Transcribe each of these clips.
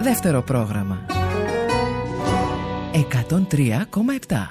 Δεύτερο πρόγραμμα 103,7.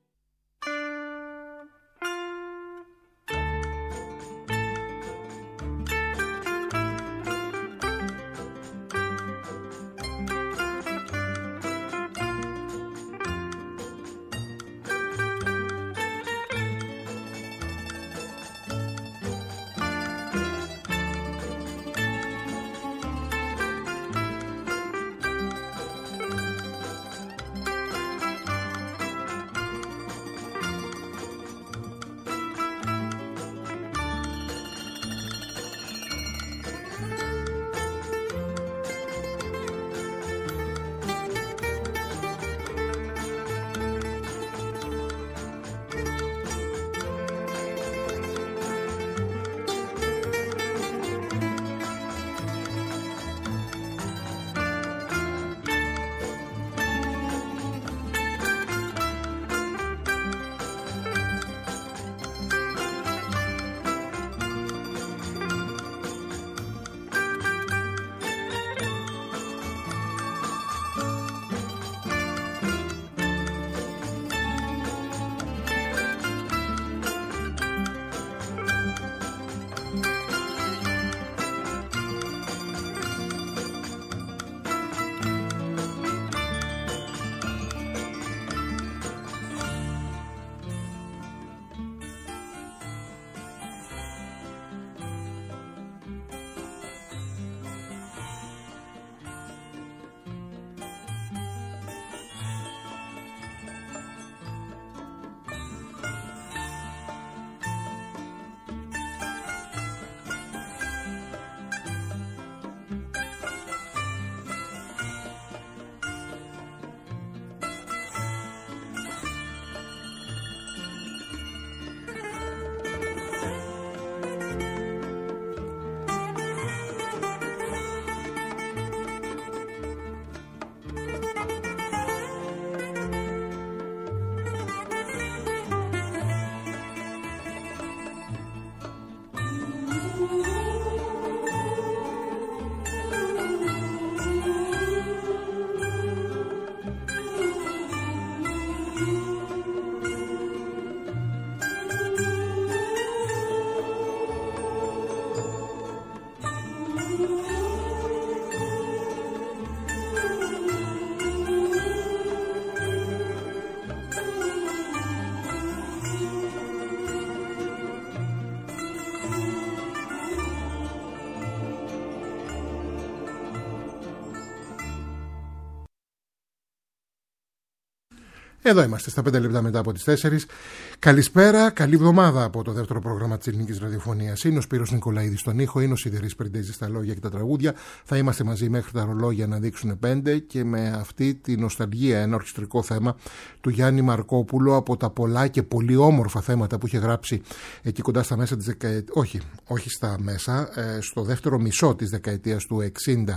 Εδώ είμαστε στα 5 λεπτά μετά από τις 4. Καλησπέρα, καλή εβδομάδα από το δεύτερο πρόγραμμα της Ελληνικής Ραδιοφωνίας. Είναι ο Σπύρος Νικολαίδης στον ήχο, είναι ο Σιδερής Περντέζης στα λόγια και τα τραγούδια. Θα είμαστε μαζί μέχρι τα ρολόγια να δείξουν 5 και με αυτή τη νοσταλγία, ένα ορχιστρικό θέμα του Γιάννη Μαρκόπουλου από τα πολλά και πολύ όμορφα θέματα που είχε γράψει εκεί κοντά στα μέσα της δεκαετίας, όχι στα μέσα, στο δεύτερο μισό της δεκαετίας του 60.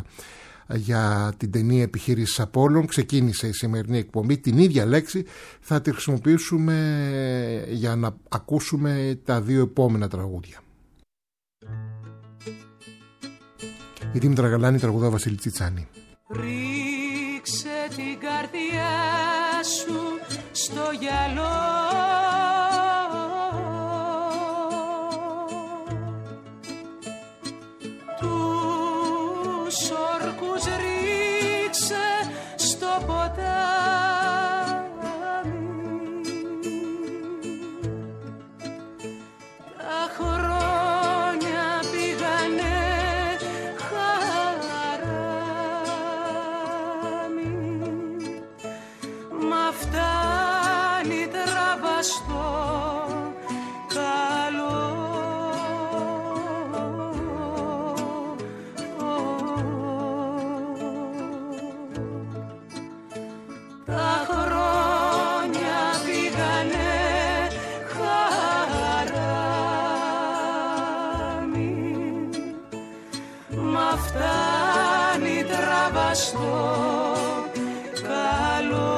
Για την ταινία Επιχείρησης Απόλλων ξεκίνησε η σημερινή εκπομπή. Την ίδια λέξη θα τη χρησιμοποιήσουμε για να ακούσουμε τα δύο επόμενα τραγούδια. Η Δήμητρα Γαλάνη τραγουδά Βασίλη Τσιτσάνη. Ρίξε την καρδιά σου στο γυαλό, τους όρκους ρίξε στο ποτάμι, τα χρόνια πήγανε χαράμι, μα φτάνει τραβαστό καλό. Φτάνει τραβαστό καλό.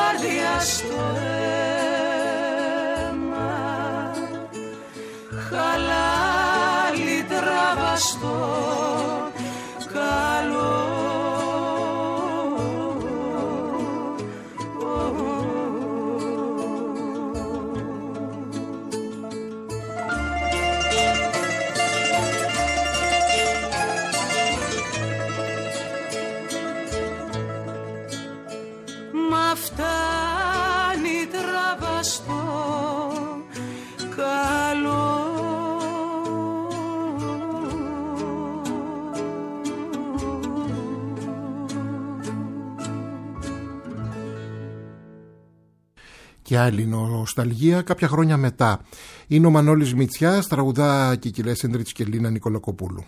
καρδιά στο αίμα, χαλάλι τραβαστό καλό. Μα φτάνει τραβαστό καλό. Και άλλη νοσταλγία κάποια χρόνια μετά. Είναι ο Μανώλης Μητσιάς, τραγουδά Κικιλές Έντριτς και Λίνα Νικολακοπούλου.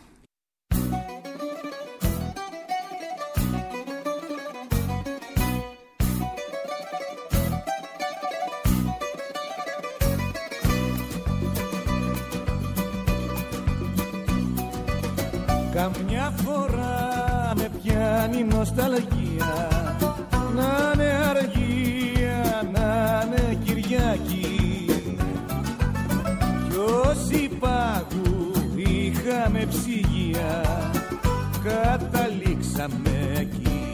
Καμιά φορά με πιάνει νοσταλγία, να είναι αργία, να είναι Κυριακή, κι όσοι πάγου είχαμε ψυγεία, καταλήξαμε εκεί.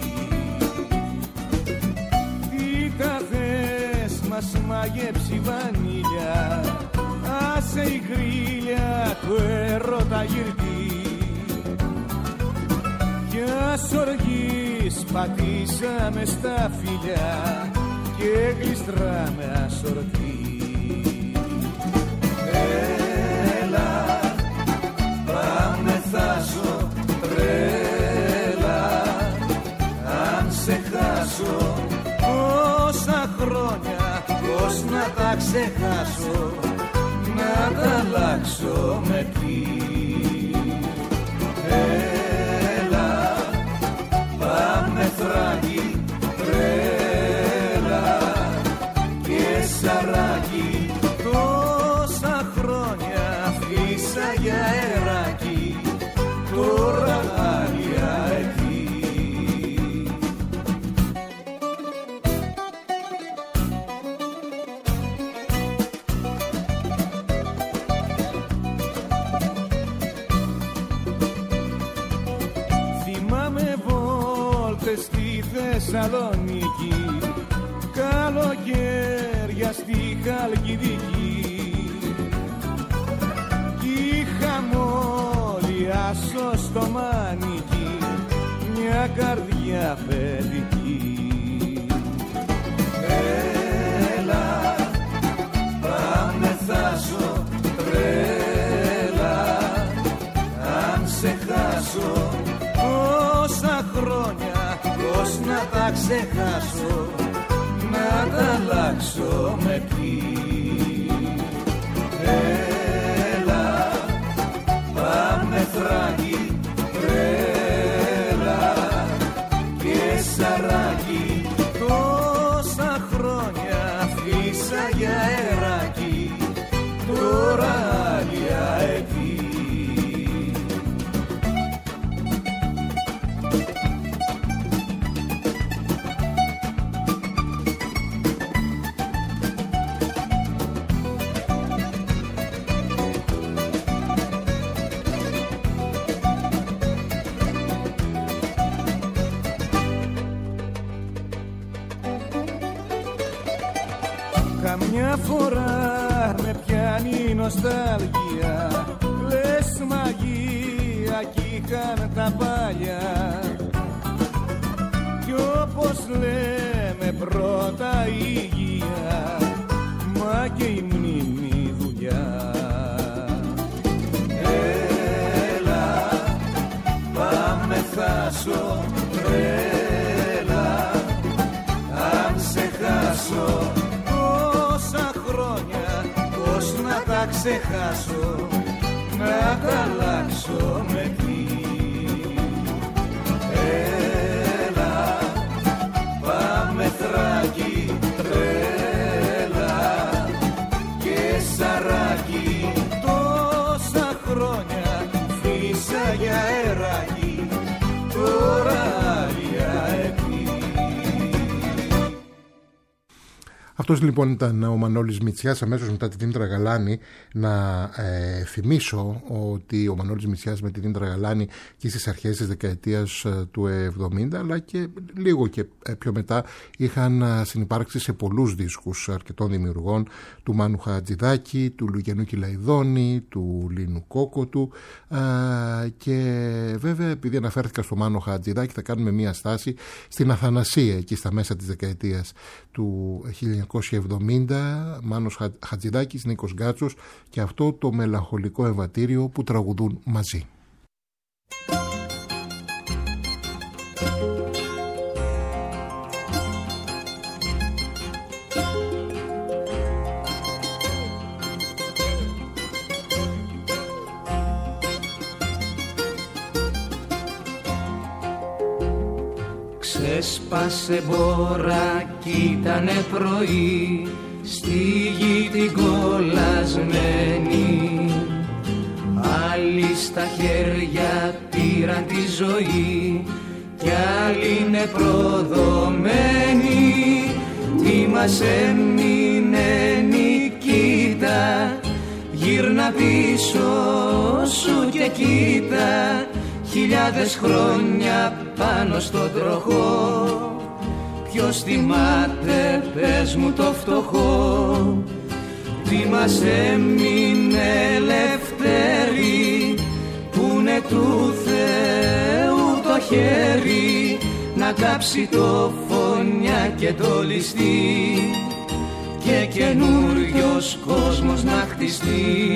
Τι τα θες μας μαγέψει βανίλια, άσε η γκρίλια του έρωτα γυρτή. Μια οργής πατήσαμε στα φιλιά και γλιστράμε ασορτή. Έλα, πάμε θάσω τρέλα, αν σε χάσω τόσα χρόνια, πώς να τα ξεχάσω, να τα αλλάξω με τι. Θράκη, τρέλα και σαράκι, τόσα χρόνια φύσα για αεράκι, τώρα άλλια εκεί. Θυμάμαι στη Θεσσαλονίκη, καλοκαίρια στη Χαλκιδική, κι είχαμε όλοι άσο στο μάνικι, μια καρδιά παιδική. Έλα, πάμε θάσω τρέλα, αν σε χάσω τόσα χρόνια, πώς να τα ξεχάσω, να τα αλλάξω με τι. Έλα, πάμε Θράκη, τρέλα και σαράκι, τόσα χρόνια φύσα για αεράκι, τώρα άλλια εκεί. Καμιά φορά με πιάνει νοσταλγία, λες μαγεία κι είχαν τα παλιά, κι όπως λέμε πρώτα η υγεία, μα και η μνήμη δουλειά. Έλα, πάμε θάσω τρέλα, αν σε χάσω πώς να τα ξεχάσω, να τα αλλάξω με τι. Έλα, πάμε Θράκη, τρέλα και σαράκι, τόσα χρόνια φύσα για αεράκι, τώρα άλλια εκεί. Αυτός λοιπόν ήταν ο Μανώλης Μητσιάς, αμέσως μετά τη Δήμητρα Γαλάνη. Να θυμίσω ότι ο Μανώλης Μητσιάς με τη Δήμητρα Γαλάνη και στις αρχές της δεκαετίας του 70, αλλά και λίγο και πιο μετά, είχαν συνυπάρξει σε πολλούς δίσκους αρκετών δημιουργών, του Μάνου Χατζηδάκη, του Λουκιανού Κυλαϊδόνη, του Λίνου Κόκοτου, και βέβαια επειδή αναφέρθηκα στο Μάνο Χατζηδάκη, θα κάνουμε μία στάση στην Αθανασία εκεί στα μέσα της δεκαετίας του 1970, Μάνος Χατζηδάκης, Νίκος Γκάτσος και αυτό το μελαγχολικό εμβατήριο που τραγουδούν μαζί. Έσπασε μπόρα κι ήτανε πρωί, στη γη την κολλασμένη. Άλλοι στα χέρια πήραν τη ζωή κι άλλοι είναι προδομένοι. Τι μας έμεινε Νικήτα, γύρνα πίσω σου και κοίτα. Χιλιάδες χρόνια πάνω στον τροχό, ποιος θυμάται, πες μου το φτωχό. Τι μας έμεινε ελευθερή, πούνε του Θεού το χέρι, να κάψει το φωνιά και το ληστή και καινούριος κόσμος να χτιστεί.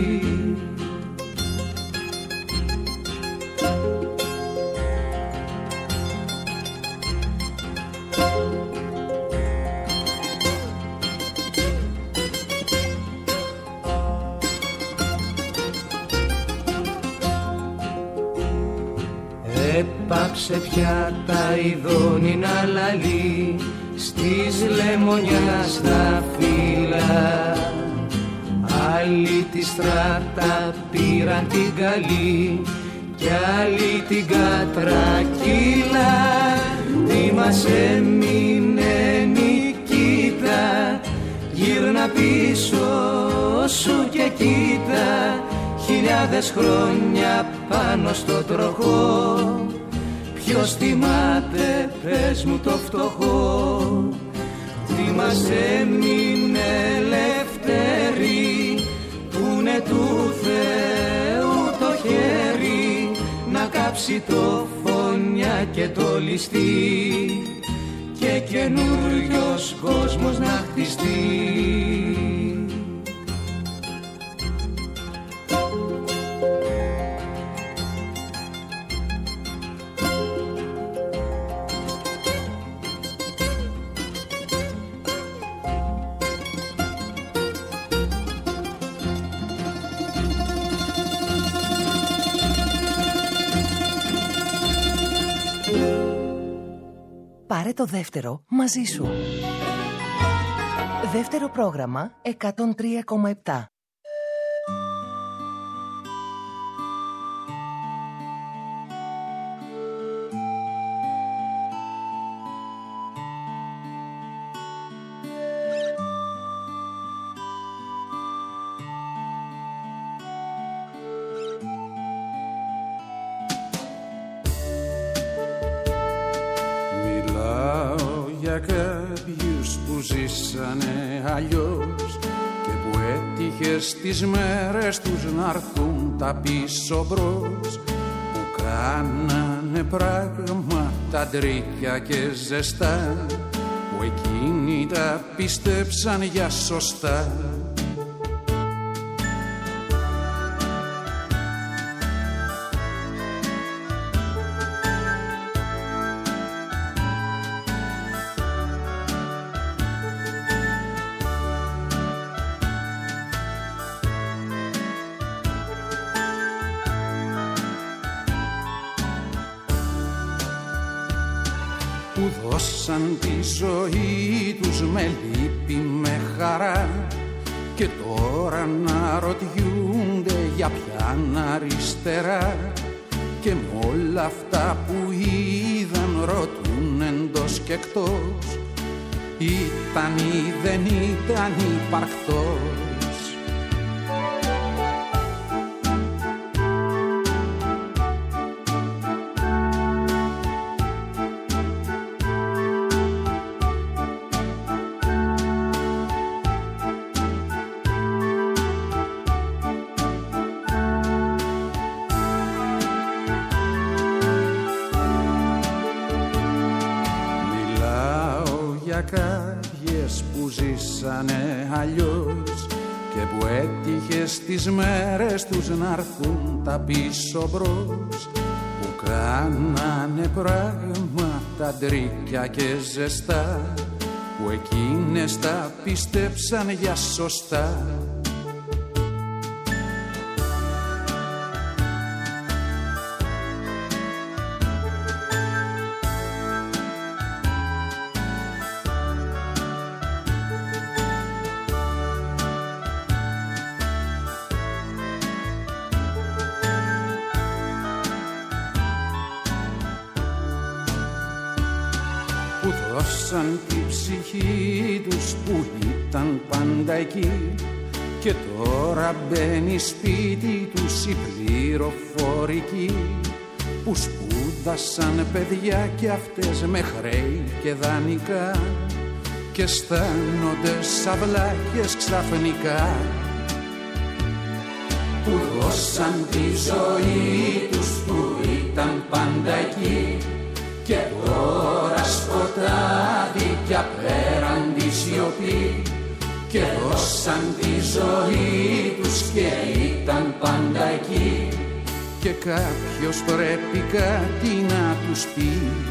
Έπαψε πια τα ειδώνει να λαλεί στις λεμονιάς τα φύλλα. Άλλοι τη στράτα πήραν την καλή κι άλλοι την κατρακύλα. Τι μας έμεινε Νικήτα, γύρνα πίσω σου και κοίτα. Χιλιάδες χρόνια πάνω στο τροχό, ποιος θυμάται, πες μου το φτωχό. Τι μας έμεινε ελευθερή, πούνε του Θεού το χέρι, να κάψει το φωνιά και το ληστή και καινούριος κόσμος να χτιστεί. Πάρε το δεύτερο μαζί σου. Δεύτερο πρόγραμμα 103,7. Κάποιους που ζήσανε αλλιώς και που έτυχε στις μέρες τους να'ρθούν τα πίσω μπρος, που κάνανε πράγματα τρίκια και ζεστά, που εκείνοι τα πίστεψαν για σωστά. Που δώσαν τη ζωή τους με λύπη, με χαρά, και τώρα να ρωτιούνται για ποιαν αριστερά, και με όλα αυτά που είδαν ρωτούν εντός και εκτός, ήταν ή δεν ήταν υπαρκτός. Κάποιες που ζήσανε αλλιώς και που έτυχε στις μέρες τους να έρθουν τα πίσω μπρος, που κάνανε πράγματα ντρίκια και ζεστά, που εκείνες τα πίστεψαν για σωστά. Δώσαν τη ψυχή τους που ήταν πάντα εκεί και τώρα μπαίνει σπίτι τους η πληροφορική, που σπούδασαν παιδιά και αυτές με χρέη και δανεικά και αισθάνονται σαυλάκες ξαφνικά, που δώσαν τη ζωή τους που ήταν πάντα εκεί και τώρα σκοτάδι κι απέραντη σιωπή, και δώσαν τη ζωή τους και ήταν πάντα εκεί και κάποιος πρέπει κάτι να τους πει.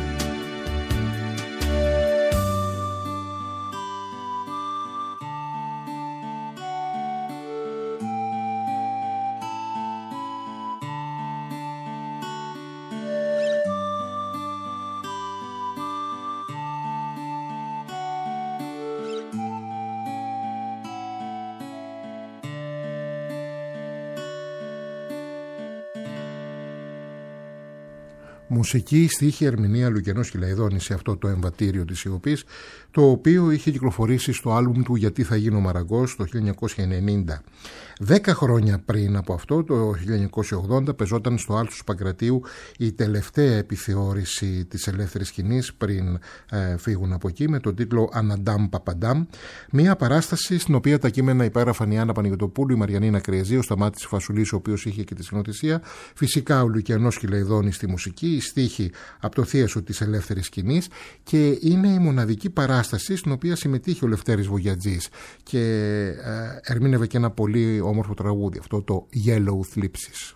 Μουσική, στίχη, ερμηνεία Λουκενός Κυλαϊδόνης σε αυτό το εμβατήριο της σιωπής, το οποίο είχε κυκλοφορήσει στο άλμπουμ του «Γιατί θα γίνω Μαραγκός» το 1990. 10 χρόνια πριν από αυτό, το 1980, πεζόταν στο Άλσος Παγκρατίου η τελευταία επιθεώρηση της ελεύθερης σκηνής πριν φύγουν από εκεί, με τον τίτλο «Αναντάμ Παπαντάμ», μια παράσταση στην οποία τα κείμενα υπέγραφαν η Άννα Παναγιωτοπούλου, η Μαριανίνα Κρεζή, ο Σταμάτης Φασουλής, ο οποίος είχε και τη σκηνοθεσία, φυσικά ο Λουκενός Κυλαϊδόνης στη μουσική, η στίχη από το θίασο της ελεύθερης σκηνής, και είναι η μοναδική παράσταση στην οποία συμμετείχε ο Λευτέρης Βογιατζής και ερμήνευε και ένα πολύ όμορφο τραγούδι, αυτό το Yellow Θλίψεις.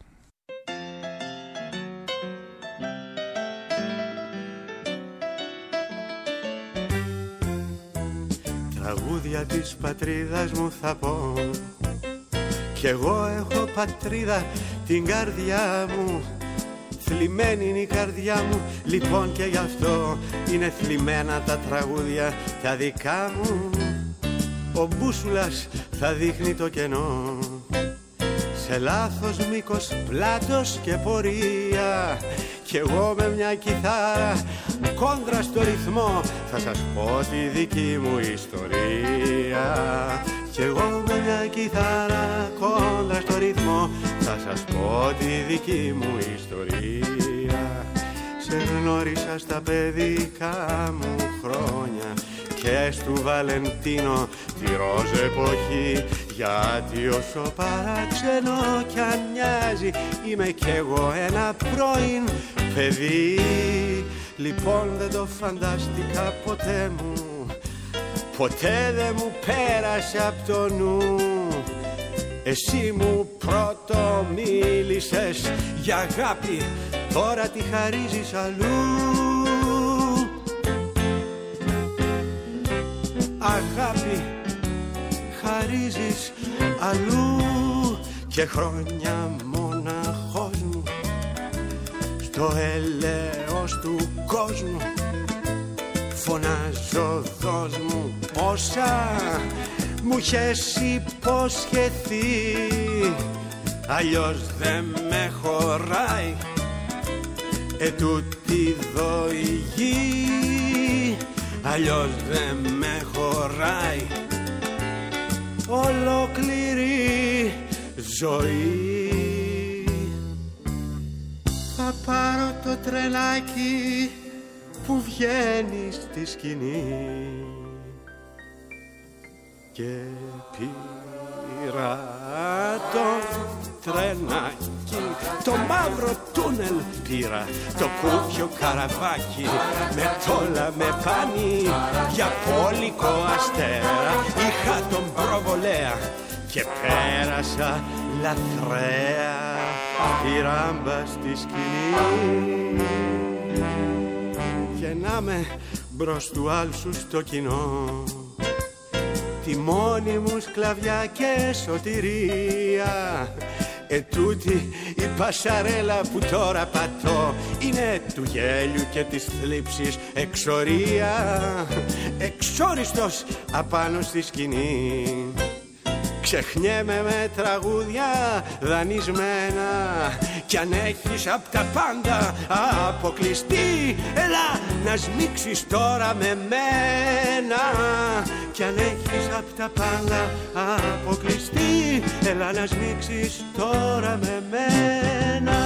Τραγούδια της πατρίδας μου θα πω, κι εγώ έχω πατρίδα, την καρδιά μου. Θλιμμένη είναι η καρδιά μου, λοιπόν, και γι' αυτό είναι θλιμμένα τα τραγούδια τα δικά μου. Ο μπούσουλας θα δείχνει το κενό, σε λάθος μήκος πλάτος και πορεία, κι εγώ με μια κιθάρα κόντρα στο ρυθμό θα σας πω τη δική μου ιστορία. Κι εγώ με μια κιθάρα κόντρα στο ρυθμό θα σας πω τη δική μου ιστορία. Σε γνώρισα στα παιδικά μου χρόνια και στου Βαλεντίνο τη ροζ εποχή, γιατί όσο παράξενο κι αν μοιάζει είμαι κι εγώ ένα πρώην παιδί. Λοιπόν δεν το φαντάστηκα ποτέ μου, ποτέ δεν μου πέρασε απ' το νου. Εσύ μου πρώτο μίλησες για αγάπη, τώρα τη χαρίζεις αλλού. Αγάπη χαρίζεις αλλού, και χρόνια μοναχός μου στο έλεος του κόσμου φωνάζω, δώσ' μου όσα μου είχες υποσχεθεί, αλλιώς δεν με χωράει ετούτη εδώ η γη. αλλιώς δεν με χωράει ολόκληρη ζωή. Θα πάρω το τρελάκι που βγαίνει στη σκηνή και πήρα το τρενάκι, το μαύρο τούνελ πήρα, το κούφιο καραβάκι με τόλα με πανί για πόλικο αστέρα. Είχα τον προβολέα και πέρασα λαθρέα τη ράμπα στη σκηνή. Και να με μπρος του άλσου στο κοινό, τη μόνη μου σκλαβιά και σωτηρία. Ετούτη η πασαρέλα που τώρα πατώ είναι του γέλιου και της θλίψης εξορία. Εξόριστος απάνω στη σκηνή, ξεχνιέμαι με τραγούδια δανεισμένα. Κι αν έχεις απ' τα πάντα αποκλειστεί, έλα να σμίξεις τώρα με μένα. Κι αν έχεις απ' τα πάντα αποκλειστεί, έλα να σμίξεις τώρα με μένα.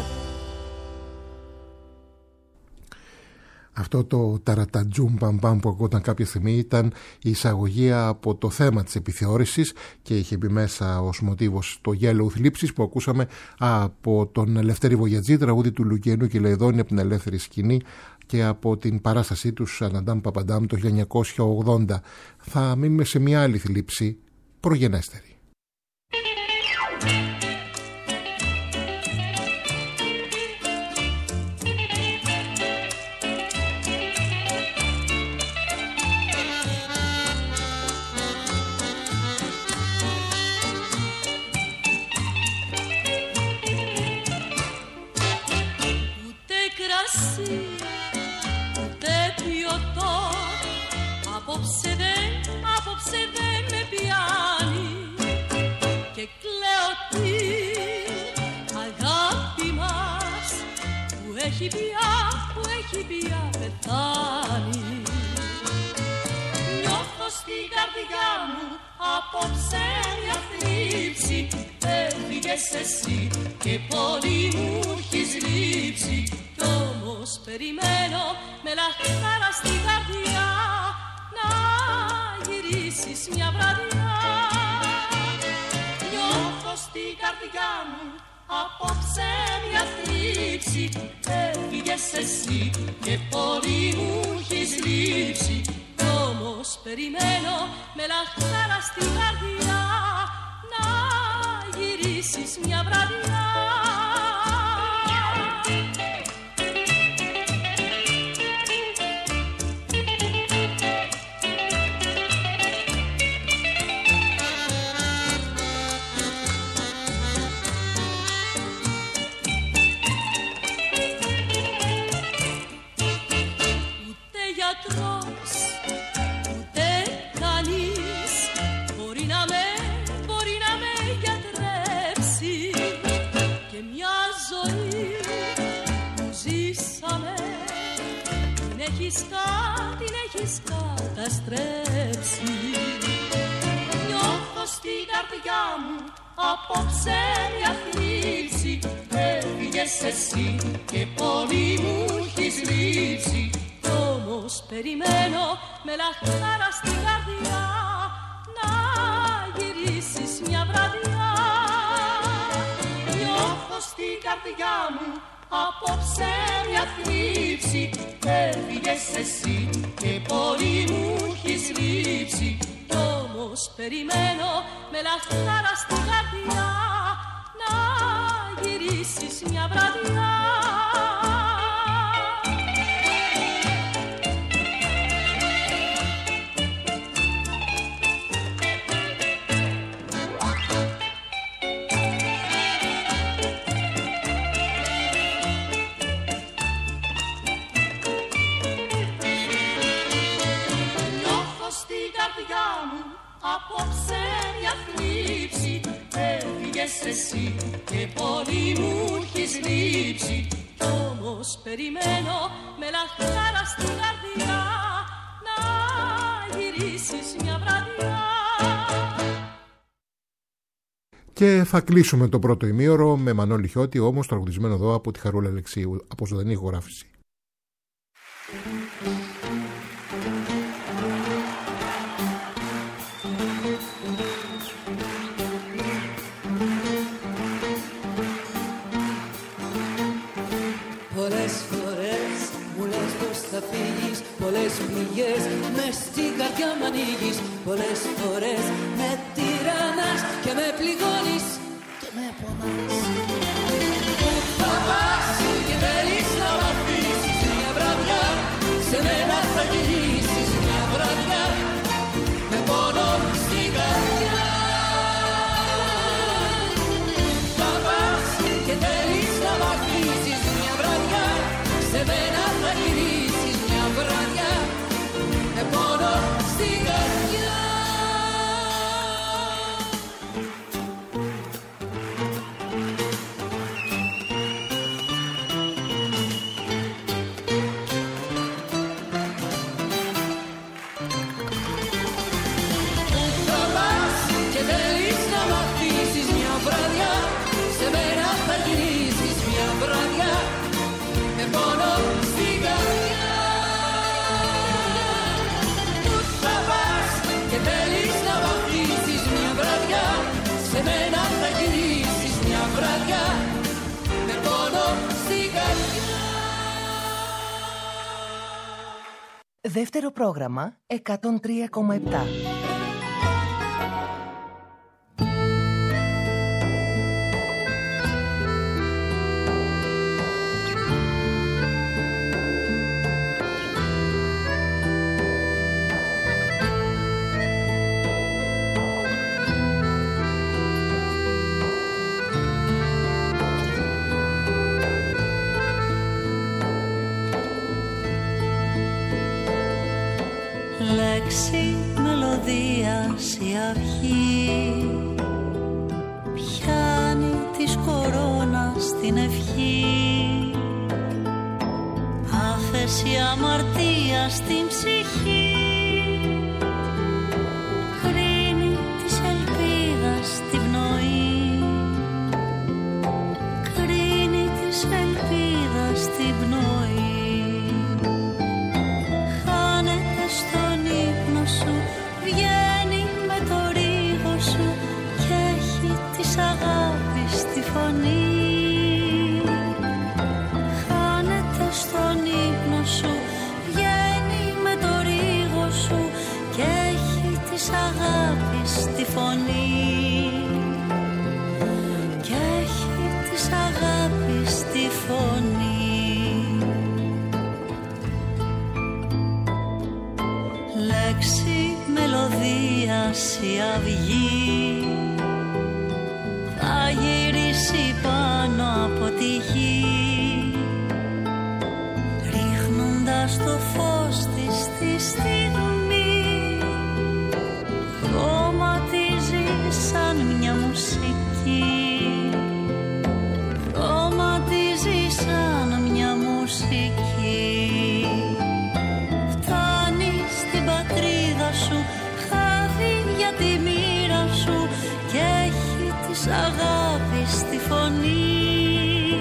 Αυτό το ταρατατζούμ παμπάμ που ακούγονταν κάποια στιγμή ήταν η εισαγωγή από το θέμα της επιθεώρησης και είχε μπει μέσα ως μοτίβος το Yellow Θλίψης που ακούσαμε από τον Ελευθέρη Βογιατζή, τραγούδι του Λουκιανού και Λαϊδόνη από την Ελεύθερη Σκηνή και από την παράστασή τους Αναντάμ Παπαντάμ το 1980. Θα μείνουμε σε μια άλλη θλίψη προγενέστερη. Απόψε δεν με πιάνει και κλαίω την αγάπη μας που έχει πια πεθάνει. Νιώθω στην καρδιά μου απόψε μια θλίψη. Έφυγες εσύ και πολύ μου έχεις λείψει. Κι όμως περιμένω με λαχτάρα στην καρδιά να γυρίσεις μια βραδιά. Νιώθω στην καρδιά μου απόψε μια θλίψη. Έφυγες εσύ και πολύ μου έχεις λείψει. Κι όμως περιμένω με λαχτάρα στην καρδιά να γυρίσεις μια βραδιά. Ούτε κανείς μπορεί να με γιατρέψει. Και μια ζωή που ζήσαμε την έχεις καταστρέψει. Νιώθω στην καρδιά μου απόψε μια θλίψη. Έφυγες εσύ και πολύ μου έχεις λείψει. Όμως περιμένω με λαχτάρα στην καρδιά να γυρίσεις μια βραδιά. Νιώθω στην καρδιά μου απόψε μια θλίψη. Έφυγες εσύ και πολύ μου έχεις λείψει. Κι όμως περιμένω με λαχτάρα στην καρδιά να γυρίσεις μια βραδιά. Απόψε μια θλίψη. Έφυγες εσύ και πολύ μου έχεις λείψει. Κι όμως περιμένω με λαχτάρα στην καρδιά να κλείσεις μια βραδιά. Και θα κλείσουμε το πρώτο ημίωρο με Μανώλη Χιώτη, όμως τραγουδισμένο εδώ από τη Χαρούλα Αλεξίου, από ζωντανή ηχογράφηση. Πολλές φορές μου λες πως θα φύγεις, πολλές πληγές μες στην καρδιά μ' ανοίγεις. Πολλές φορές με τυραννάς και με πληγώνεις και με πονάς. Πού θα πας και θέλεις να μ' αφήσεις μια βραδιά, σε μένα θα γυρίσεις μια βραδιά με πόνο στην καρδιά. Θα πας και θέλεις να μ' αφήσεις μια βραδιά, σε μένα θα γυρίσεις μια βραδιά με πόνο στην καρδιά. Θα πας και θέλεις να μ' αφήσεις μια βραδιά, σε μένα θα γυρίσεις μια βραδιά με πόνο στην καρδιά. Θα πας και θέλεις να μ' αφήσεις μια βραδιά, σε μένα θα γυρίσεις μια βραδιά με πόνο στην καρδιά. Δεύτερο πρόγραμμα 103,7. Λέξη, μελωδία, η αυγή πιάνει της κορώνας την ευχή, άφεση αμαρτία στην ψυχή, κρίνει της ελπίδας την πνοή, κρίνει της ελπίδας την πνοή. Βγαίνει με το ρίγο σου και έχει της αγάπης τη φωνή. Χάνεται στον ύπνο σου, βγαίνει με το ρίγο σου και έχει της αγάπης τη φωνή. Και έχει της αγάπης τη φωνή. Λέξη, μελωδία, η αυγή θα γυρίσει πάνω από τη γη, ρίχνοντας το φως της στη στιγμή, χρωματίζει σαν μια μουσική, χρωματίζει σαν μια μουσική. Στην πατρίδα σου, χάδι για τη μοίρα σου και έχει της αγάπης τη φωνή.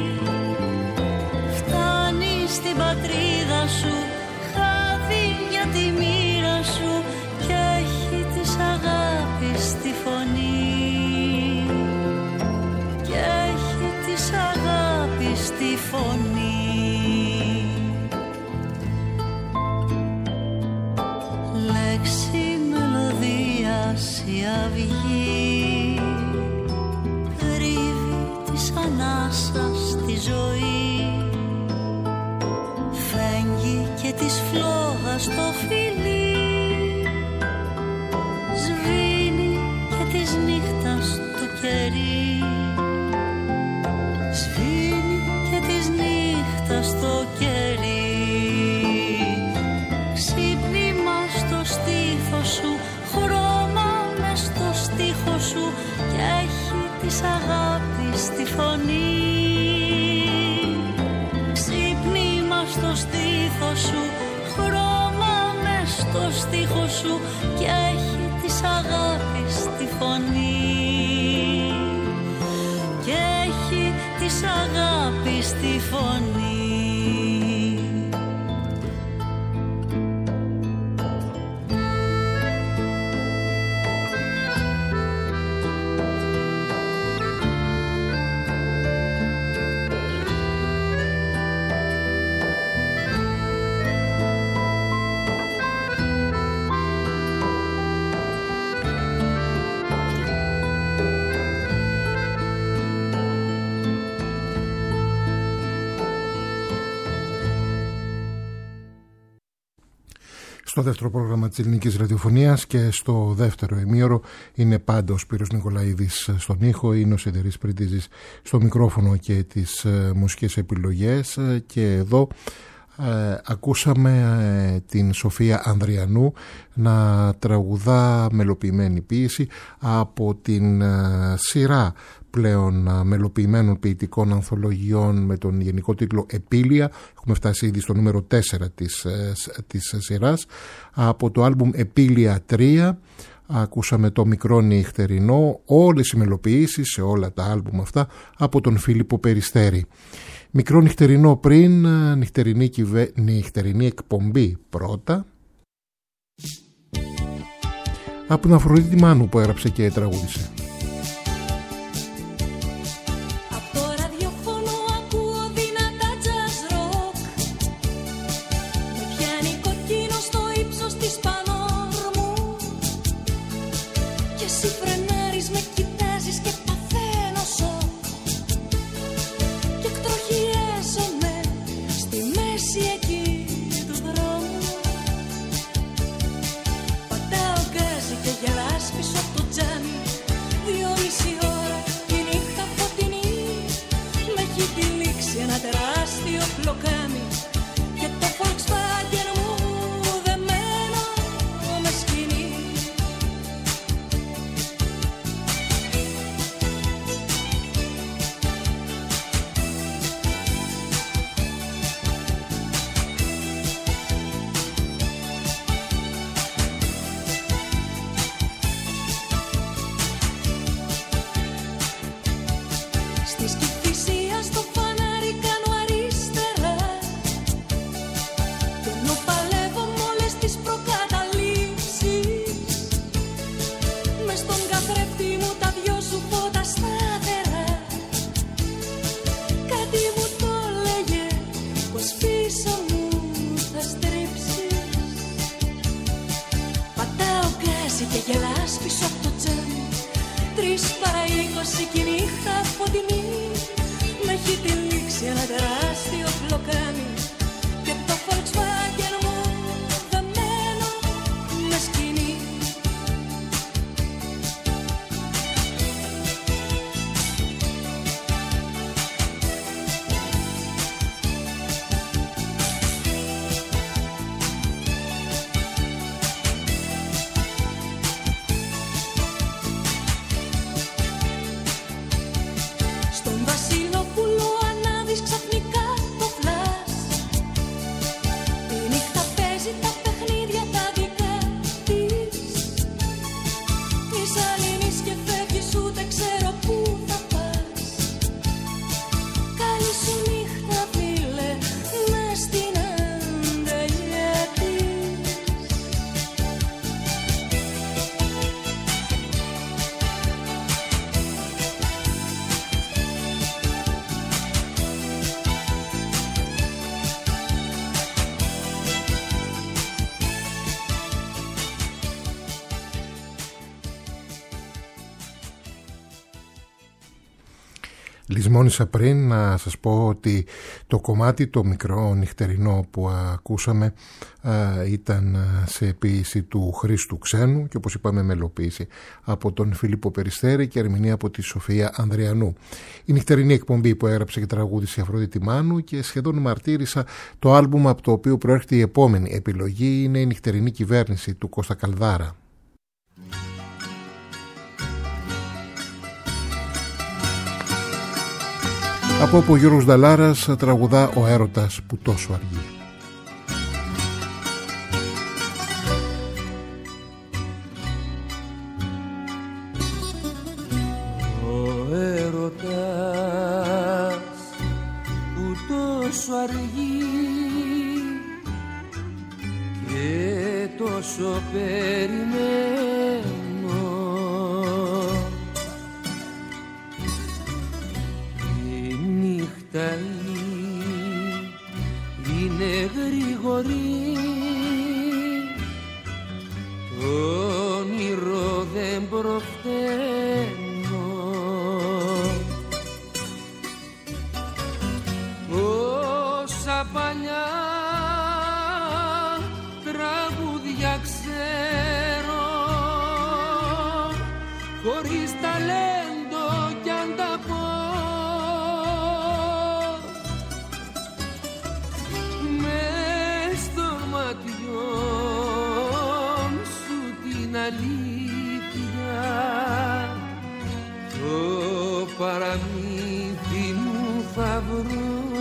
Φτάνει στην πατρίδα σου, χάδι για τη μοίρα σου και έχει της αγάπης τη φωνή. Και έχει της αγάπης τη φωνή. Λέξη, μελωδία, η αυγή κρύβει της ανάσας τη ζωή, φέγγει και της φλόγας το φιλί, σβήνει και της νύχτας το κερί, σβήνει και της νύχτας το κερί. Σου, χρώμα μες στο στίχο σου και έχει της αγάπης τη φωνή. Ξύπνημα στο στίχο σου, χρώμα μες στο στίχο σου και έχει της αγάπης τη φωνή. Και έχει της αγάπης τη φωνή. Στο δεύτερο πρόγραμμα της ελληνικής ραδιοφωνίας και στο δεύτερο ημίωρο είναι πάντα ο Σπύρος Νικολαίδης στον ήχο, είναι ο Σιδερής Πριτίζης στο μικρόφωνο και τις μουσικές επιλογές. Και εδώ ακούσαμε την Σοφία Ανδριανού να τραγουδά μελοποιημένη ποίηση από την σειρά πλέον μελοποιημένων ποιητικών ανθολογιών με τον γενικό τίτλο Επίλια. Έχουμε φτάσει ήδη στο νούμερο 4 της σειράς. Από το άλμπουμ Επίλια 3 ακούσαμε το Μικρό Νυχτερινό, όλες οι μελοποιήσεις σε όλα τα άλμπουμ αυτά από τον Φίλιππο Περιστέρη. Μικρό Νυχτερινό πριν, νυχτερινή εκπομπή πρώτα, από την Αφροδίτη Μάνου που έγραψε και τραγούδισε. Λησμόνησα πριν να σας πω ότι το κομμάτι το Μικρό Νυχτερινό που ακούσαμε ήταν σε ποίηση του Χρήστου Ξένου και όπως είπαμε μελοποίηση από τον Φίλιππο Περιστέρη και ερμηνεία από τη Σοφία Ανδριανού. Η νυχτερινή εκπομπή που έγραψε και τραγούδισε η Αφροδίτη Μάνου και σχεδόν μαρτύρησα το άλμπουμ από το οποίο προέρχεται η επόμενη επιλογή, είναι η Νυχτερινή Κυβέρνηση του Κώστα Καλδάρα. Από όπου ο Γιώργος Νταλάρας τραγουδά «Ο έρωτας που τόσο αργεί». πόσο περιμένω. Η νύχτα είναι γρήγορη, το όνειρο δεν προφθαίνω. Όσα παλιά τραγούδια ξέρω, χωρίς ταλέντο κι αν τα πω, μες των ματιών σου την αλήθεια, το παραμύθι μου θα βρω.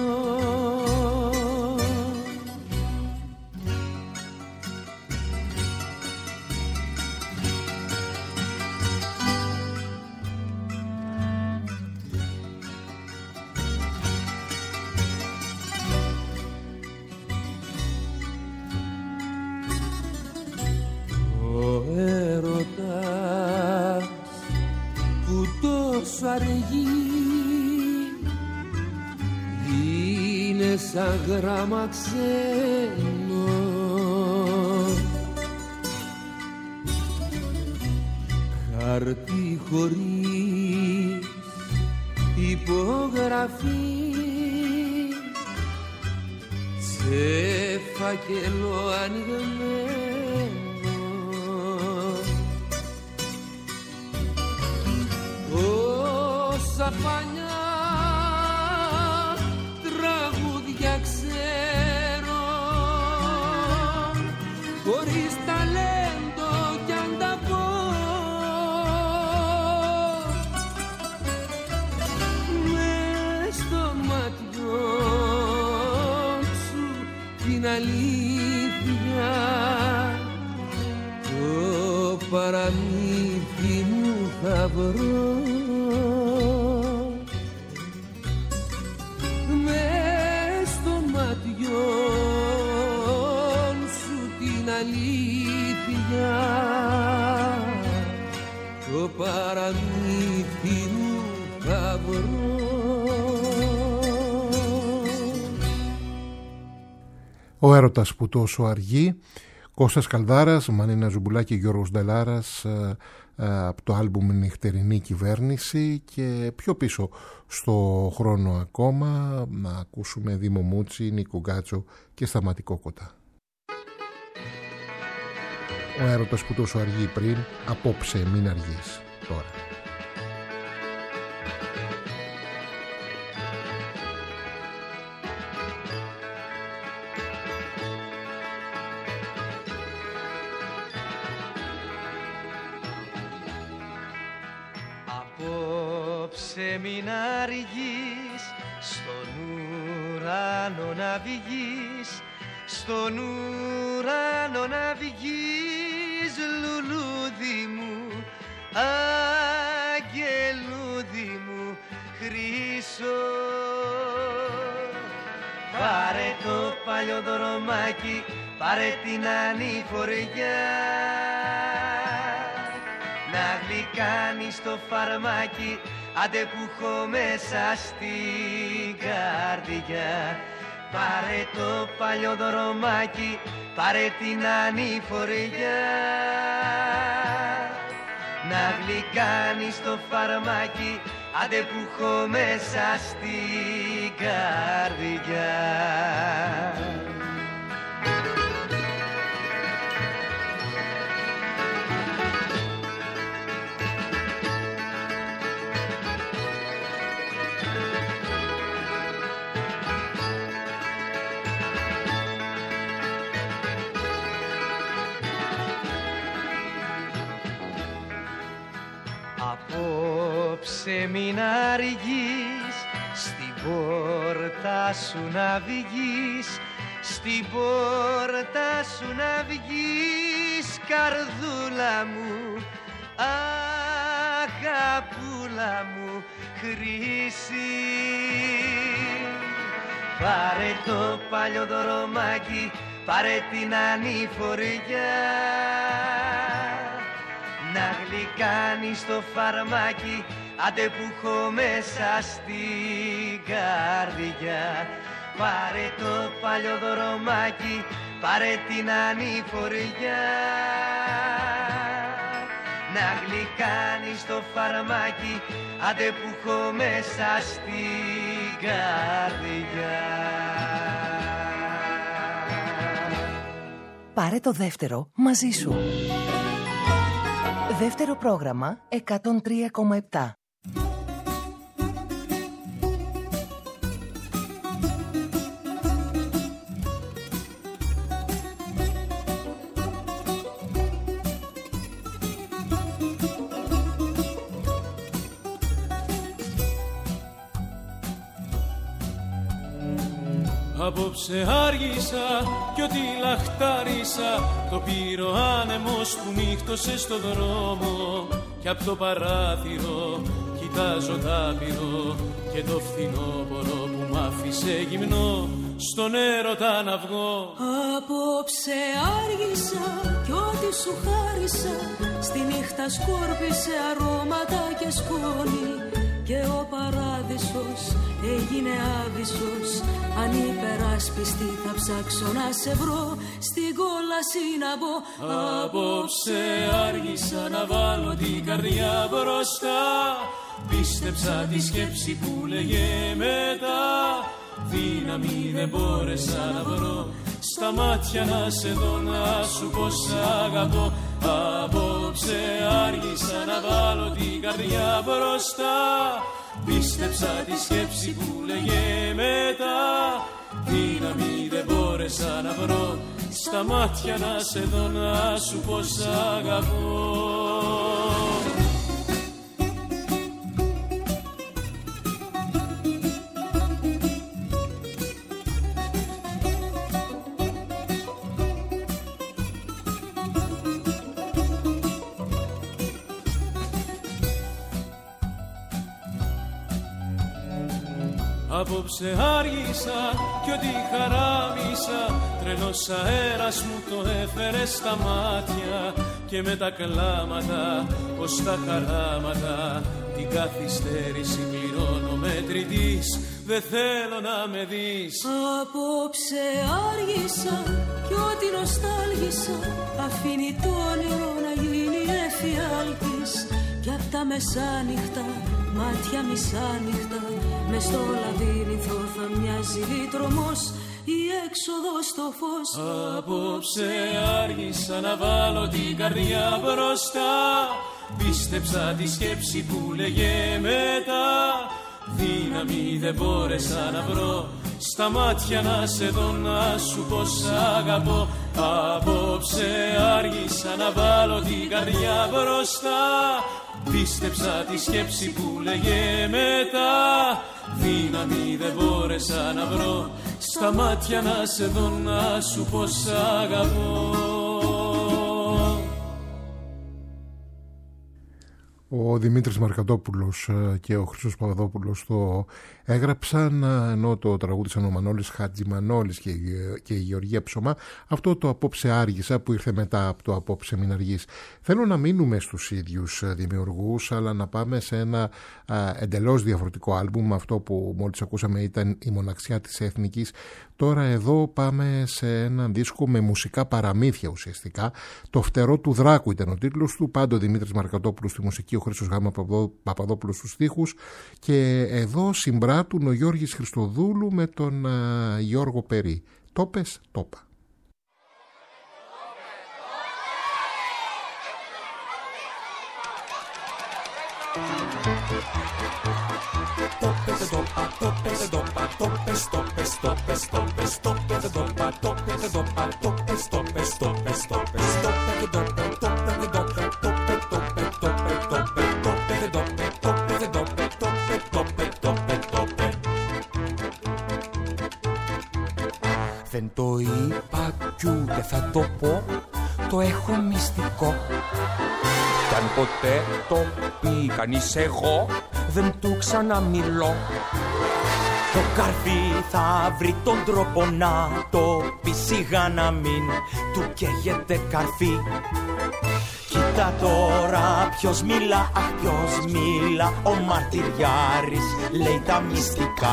Αργή είναι σαν γράμμα ξένο, χαρτί χωρίς υπογραφή, σε φάκελο ανοιγμένο. Όσα παλιά τραγούδια ξέρω, χωρίς ταλέντο κι αν τα πω, μες των ματιών σου την αλήθεια, το παραμύθι μου θα βρω. Αλήθεια, το παραμύθι μου θα βρω. Ο έρωτας που τόσο αργεί, Κώστας Καλδάρας, Μανίνα Ζουμπουλάκη, Γιώργος Ντελάρας, από το άλμπουμ Νυχτερινή Κυβέρνηση. Και πιο πίσω στο χρόνο ακόμα να ακούσουμε Δήμο Μούτσι, Νίκο Γκάτσο και Σταματή Κόκοτα. Ο έρωτας που τόσο αργεί πριν, απόψε μην αργείς τώρα. Απόψε μην αργείς, στον ουρανό να βγεις, στον ουρανό να βγεις, λουλούδι μου, αγγελούδι μου χρυσό. Πάρε το παλιό δρομάκι, πάρε την ανηφοριά, να γλυκάνεις το φαρμάκι, άντε που έχω μέσα στην καρδιά. Πάρε το παλιό δρομάκι, πάρε την ανηφοριά, να γλυκάνεις το φαρμάκι, άντε που έχω μέσα στην καρδιά. Απόψε μην αργείς, στην πόρτα σου να βγεις, στην πόρτα σου να βγεις, καρδούλα μου, αγαπούλα μου χρυσή. Πάρε το παλιό δρομάκι, πάρε την ανηφοριά, να γλυκάνεις το φαρμάκι, άντε που έχω μέσα στην καρδιά. Πάρε το παλιό δρομάκι, πάρε την ανηφοριά, να γλυκάνεις το φαρμάκι, άντε που έχω μέσα στην καρδιά. Πάρε το δεύτερο μαζί σου. Δεύτερο πρόγραμμα 103,7. Απόψε άργησα κι ό,τι λαχτάρισα το πήρε ο άνεμος που νύχτωσε στο δρόμο. Κι απ' το παράθυρο κοιτάζω τ' άπειρο και το φθινόπωρο που μ' άφησε γυμνό στον έρωτα να βγω. Απόψε άργησα κι ό,τι σου χάρισα στη νύχτα σκόρπισε αρώματα και σκόνη. Και ο παράδεισος έγινε άβυσσος, αν υπεράσπιστη θα ψάξω να σε βρω, στην κόλαση να μπω. Απόψε άργησα να βάλω την καρδιά μπροστά, πίστεψα τη σκέψη που λέγε μετά, δύναμη δεν μπόρεσα να βρω, στα μάτια να σε δω, να σου πω σ' αγαπώ. Απόψε άργησα να βάλω την καρδιά μπροστά, πίστεψα τη σκέψη που λέγε μετά, δύναμη δεν μπόρεσα να βρω, στα μάτια να σε δω, να σου πω σ' αγαπώ. Απόψε άργησα κι ό,τι χαράμισα, τρελός αέρας μου το έφερε στα μάτια, και με τα κλάματα ως τα χαράματα την καθυστέρηση πληρώνω μετρητής, δεν θέλω να με δεις. Απόψε άργησα κι ό,τι νοστάλγησα αφήνει το όνειρο να γίνει εφιάλτης, κι απ' τα μεσάνυχτα μάτια μισάνυχτα μες στο λαβύρινθο θα μοιάζει τρομός η έξοδος στο φως. Απόψε άργησα να βάλω την καρδιά μπροστά, πίστεψα τη σκέψη που λέγε μετά, δύναμη δεν μπόρεσα να βρω, στα μάτια να σε δω, να σου πω σ' αγαπώ. Απόψε άργησα να βάλω την καρδιά μπροστά, πίστεψα τη σκέψη που λέγε μετά, δύναμη δεν μπόρεσα να βρω, στα μάτια να σε δω, να σου πω σ' αγαπώ. Ο Δημήτρης Μαρκατόπουλος και ο Χρήστος Παπαδόπουλος το έγραψαν, ενώ το τραγούδισαν ο Μανώλης Χατζημανόλης και η Γεωργία Ψωμά, αυτό το Απόψε άργησα που ήρθε μετά από το Απόψε μην αργείς. Θέλω να μείνουμε στους ίδιους δημιουργούς, αλλά να πάμε σε ένα εντελώς διαφορετικό άλμπουμ. Αυτό που μόλις ακούσαμε ήταν η Μοναξιά της Εθνικής. Τώρα εδώ πάμε σε έναν δίσκο με μουσικά παραμύθια ουσιαστικά. Το Φτερό του Δράκου ήταν ο τίτλος του. Πάντο Δημήτρης Μαρκατόπουλος στη μουσική, ο Χρήστος Γ. Παπαδόπουλος στους στίχους. Και εδώ συμπράττουν ο Γιώργης Χριστοδούλου με τον Γιώργο Περί. Τόπες, τόπα. Δεν το είπα κι ούτε θα το πω, το έχω μυστικό. Κι αν ποτέ το πει κανείς εγώ, δεν του ξαναμιλώ. Το καρφί θα βρει τον τρόπο να το πει σιγά να μην του καίγεται καρφί. Κοίτα τώρα ποιος μιλά, αχ ποιος μιλά, ο μαρτυριάρης λέει τα μυστικά.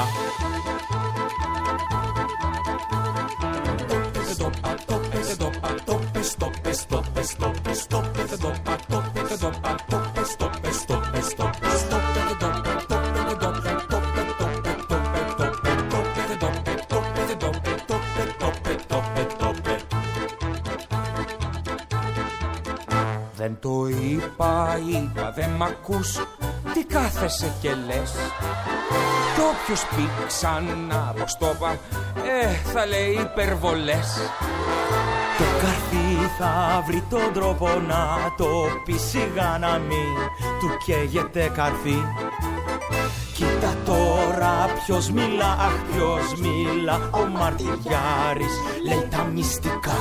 Δεν το είπα, δεν μ' ακούς, τι κάθεσαι και λες. Κι όποιος πει ξανά πως το είπα, θα λέει υπερβολές. Το καρφί θα βρει τον τρόπο να το πει σιγά να μην του καίγεται καρφί. Κοίτα τώρα ποιος μιλά, αχ ποιος μιλά, ο μαρτυριάρης λέει τα μυστικά.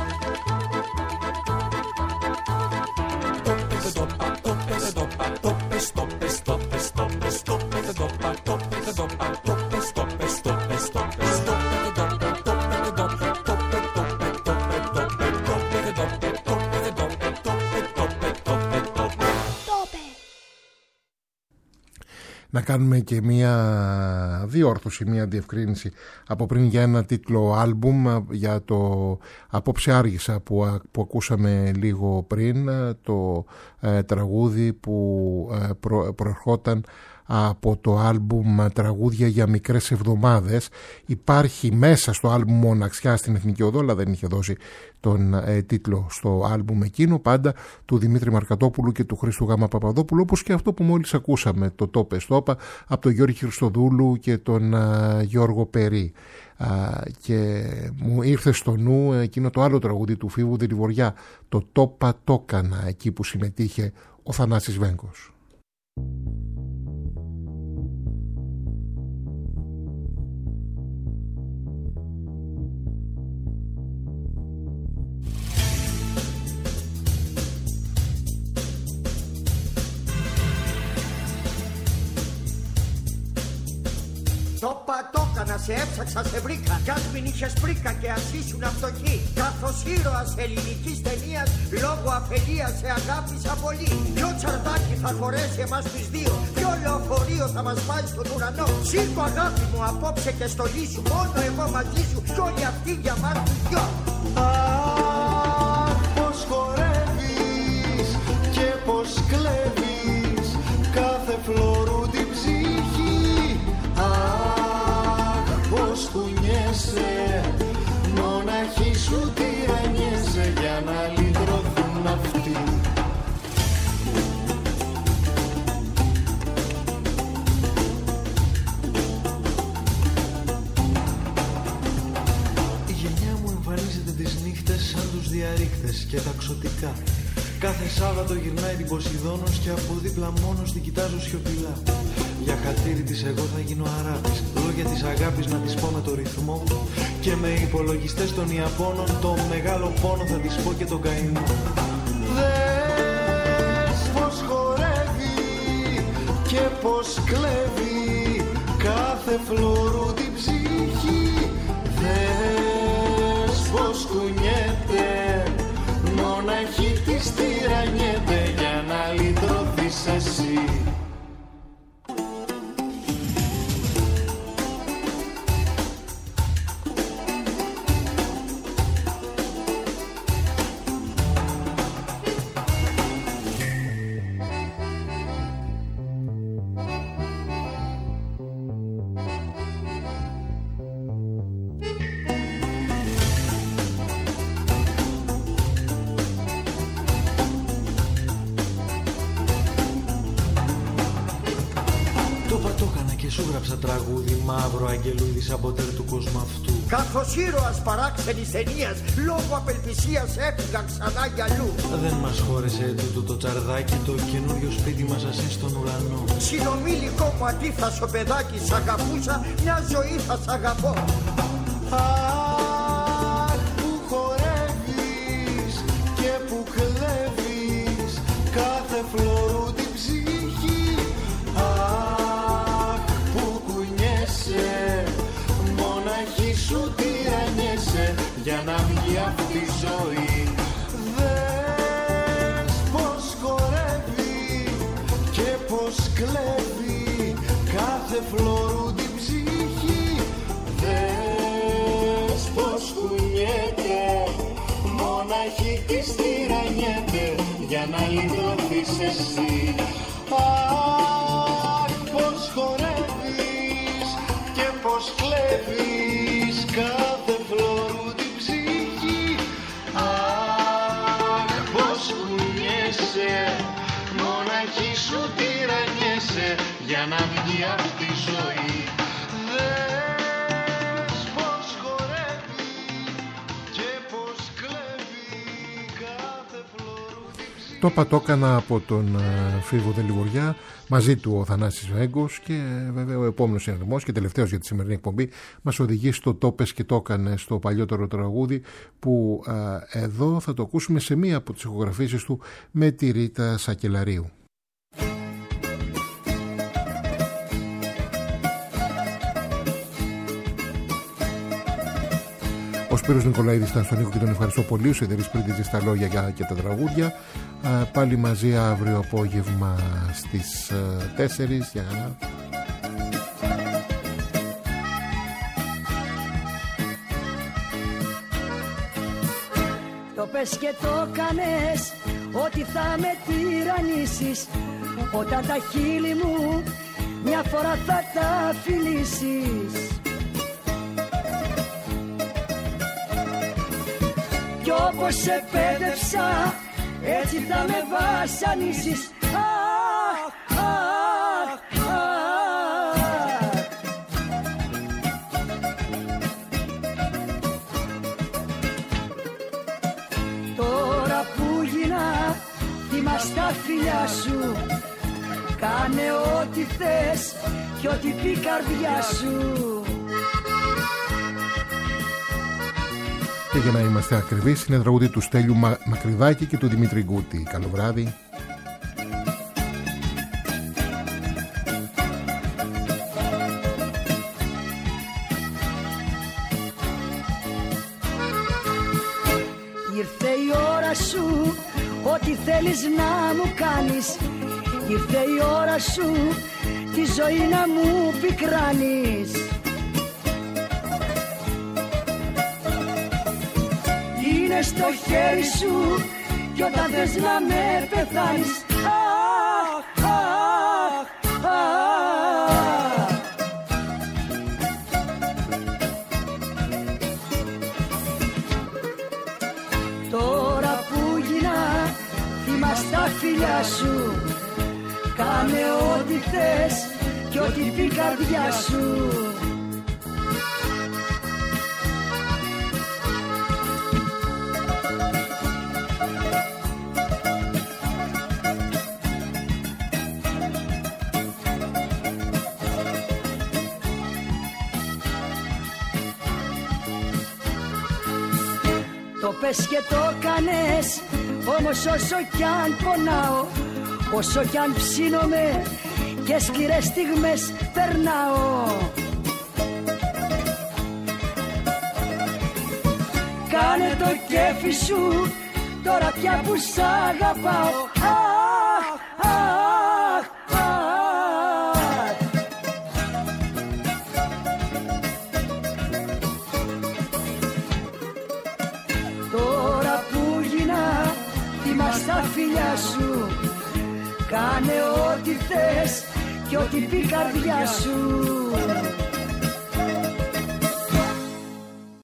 Να κάνουμε και μία διόρθωση, μία διευκρίνηση από πριν για ένα τίτλο άλμπουμ, για το «Απόψε άργησα» που ακούσαμε λίγο πριν, το τραγούδι που προερχόταν από το άλμπουμ «Τραγούδια για μικρές εβδομάδες». Υπάρχει μέσα στο άλμπουμ «Μοναξιά στην Εθνική Οδό», αλλά δεν είχε δώσει τον τίτλο στο άλμπουμ εκείνο, πάντα του Δημήτρη Μαρκατόπουλου και του Χρήστου Γ. Παπαδόπουλου, όπως και αυτό που μόλις ακούσαμε, το «Τόπε Στόπα», από τον Γιώργη Χριστοδούλου και τον Γιώργο Περί. Και μου ήρθε στο νου εκείνο το άλλο τραγούδι του Φίβου Δελιβοριά, το «Τόπα Τόκανα», εκεί που συμμετείχε ο Θανάσης Βέγκος. Να σε έψαξα, σε βρήκα. Κι ας μην είχες πρίκα και ας ήσουν φτωχή. Καθώς ήρωας ελληνικής ταινίας, λόγω αφελίας σε αγάπησα πολύ. Ποιο τσαρδάκι θα χωρέσει εμάς τους δύο, ποιο λεωφορείο θα μας πάει στον ουρανό. Σήκω αγάπη μου απόψε και στολή σου, μόνο εγώ μαζί σου κι όλοι αυτοί για μας τους δυο. Αχ, πως χορεύεις και πως κλέβεις κάθε φλόρου την ψυχή. Πως κουνιέσαι, μοναχή σου τυραννιέσαι για να λυτρωθούν αυτοί. Η γενιά μου εμφανίζεται τις νύχτες σαν τους διαρρήκτες και τα ξωτικά. Κάθε Σάββατο γυρνάει την Ποσειδώνος και από δίπλα μόνος την κοιτάζω σιωπηλά. Για χατήρι της εγώ θα γίνω αράπης, λόγια της αγάπης να της πω με το ρυθμό. Και με υπολογιστές των Ιαπώνων το μεγάλο πόνο θα της πω και τον καημό. Δες πως χορεύει και πως κλέβει κάθε φλόρου την ψυχή. Δες πως κουνιέται, μοναχή της τυραννιέται για να λυτρωθείς εσύ. Μαύρο αγγελούδης από τέρ του κόσμου αυτού. Καθώς ήρωας παράξενης ταινίας, λόγω απελπισίας έφυγα ξανά για αλλού. Δεν μας χώρεσε τούτο το τσαρδάκι, το καινούριο σπίτι μας ασύ στον ουρανό. Συνομήλικο μου αντίθασο παιδάκι, σ' αγαπούσα, μια ζωή θα σ' αγαπώ. Αχ, που χορεύεις και που κλέβεις κάθε φλόρου την ψυχή. Αχ, που κουνιέσαι, για να βγει αυτή η ζωή. Δες πως χορεύει και πως κλέβει κάθε φλωρού την ψυχή. Δες πως κουνιέται, μοναχή της τυραννιέται για να λυτρωθείς εσύ. Αχ, πως χορεύεις και πως κλέβεις κάθε φλωρού την ψυχή. Αχ, πως κουνιέσαι, μοναχή σου τυραννιέσαι για να βγει αυτή η ζωή. Δες πως χορεύει και πως κλέβει κάθε φλωρού την ψυχή. Το πατόκανα από τον Φίβο Δελιβοριά, μαζί του ο Θανάσης Βέγκος, και βέβαια ο επόμενος συναρμός και τελευταίος για τη σημερινή εκπομπή μας οδηγεί στο «Το πες και το έκανε», στο παλιότερο τραγούδι που εδώ θα το ακούσουμε σε μία από τις ηχογραφήσεις του με τη Ρίτα Σακελαρίου. Ο Σπύρος Νικολαίδης ήταν στον ήχο και τον ευχαριστώ πολύ. Ο Σιδερής Πρίντιζης στα λόγια και τα τραγούδια. Πάλι μαζί αύριο απόγευμα στις 4 για... Το πες και το κάνες, ότι θα με τυραννήσεις, όταν τα χείλη μου μια φορά θα τα φιλήσεις. Κι όπως σε πέδεψα, έτσι θα με βασανίσεις. Αχ, αχ, αχ. Τώρα που γίνα θύμα στα φιλιά σου, κάνε ό,τι θες κι ό,τι πει η καρδιά σου. Και για να είμαστε ακριβείς, είναι τραγούδι του Στέλιου Μακρυδάκη και του Δημήτρη Γκούτη. Καλό βράδυ. Ήρθε η ώρα σου, ό,τι θέλεις να μου κάνεις. Ήρθε η ώρα σου, τη ζωή να μου πικράνεις. Είναι στο χέρι σου κι όταν θες να με πεθάνεις. Αχ, αχ, αχ. Τώρα που γίνα θύμα στα φιλιά σου, κάνε ό,τι θες κι ό,τι πει η καρδιά σου. Το πες και το κάνες, όμως όσο κι αν πονάω, όσο κι αν ψήνομαι και σκληρές στιγμές περνάω, κάνε το κέφι σου τώρα πια που σ' αγαπάω. Αχ, αχ, αχ. Τώρα που γίνα θύμα στα φιλιά σου, κάνε ό,τι θες και ό,τι πει η καρδιά σου.